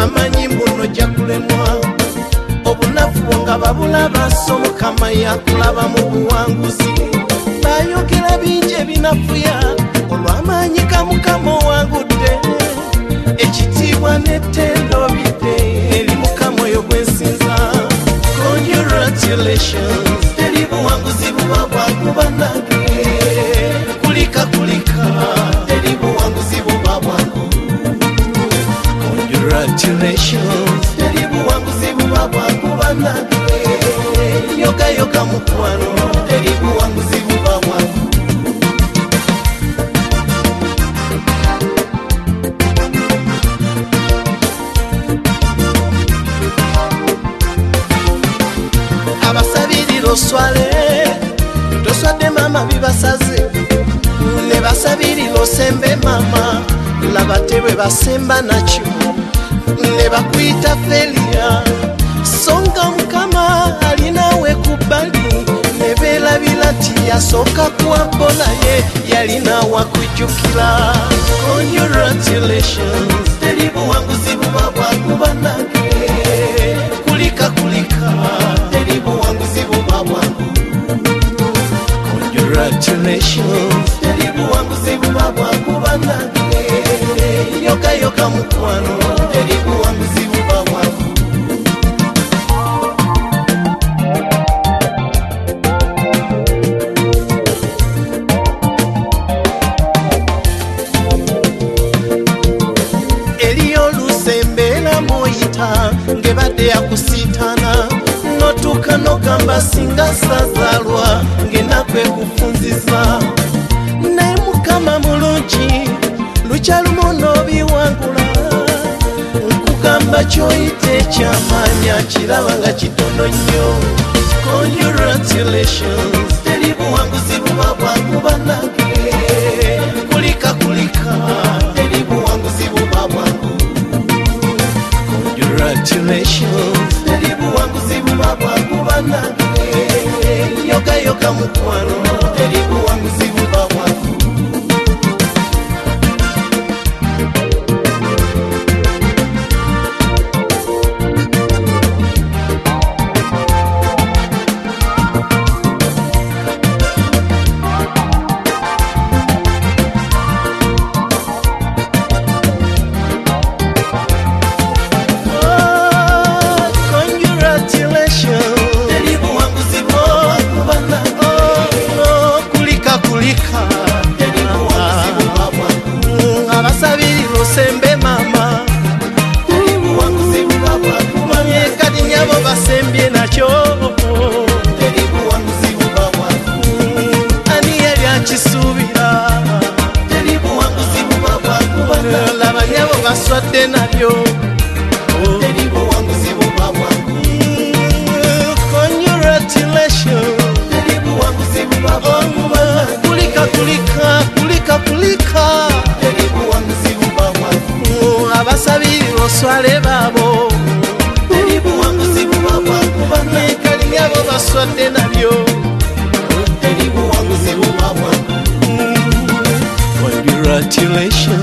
abamanyi mbuno ojja kulemwa obunafu nga babula baso Mukama yakulaba mu buwanguzi bayogera bingi ebinafuya olw'amaanyi ga Mukama owangudde ekitiibwa n'ettendo bidde eri Mukama oyo gwensinza. Congratulations, teri buwanguzi buba bwakuba nange kulika teri buwanguzi buba bwangu. Congratulations, teri buwanguzi buba bwakuba nange yoga mukwano teri buwanguzi buba bwangu. Abasabirira oswale toswadde mama bibasaze ne basabirira osembe mama laba tebwe basemba nakyo ne bakuyita felia songa Mukama alinawe ku bbali ne beerabira nti yasooka kuwambola ye yalinawe akujjukira. Congratulations, teri buwanguzi buba bwakuba nange kulika teri buwanguzi buba bwangu. Congratulations, teri buwanguzi buba bwakuba nange yoga mukwano teri buwanguzi buba bwangu. Eriyo olusembeera moyita ngebadde yakusiitana notuuka nogamba singa sazaalwa ngenakwe kufunziza naye Mukama mulungi lukyalumu n'obiwangula nkugamba kyoyita ekyamaanyi akiraba nga kitono nnyo. Congratulations, teri buwanguzi buba bwakuba nange kulika teri buwanguzi buba bwangu. Congratulations, teri buwanguzi buba bwakuba nange yoga mukwano teri buwanguzi buba bwangu. Abasabirira osembe mama kati nyabo basembye nakyo ani yali akisuubira laba nyabo baswadde nabyo. Congratulations, kulika abasabirira oswale baabo kali nyabo baswadde nabyo. Congratulations.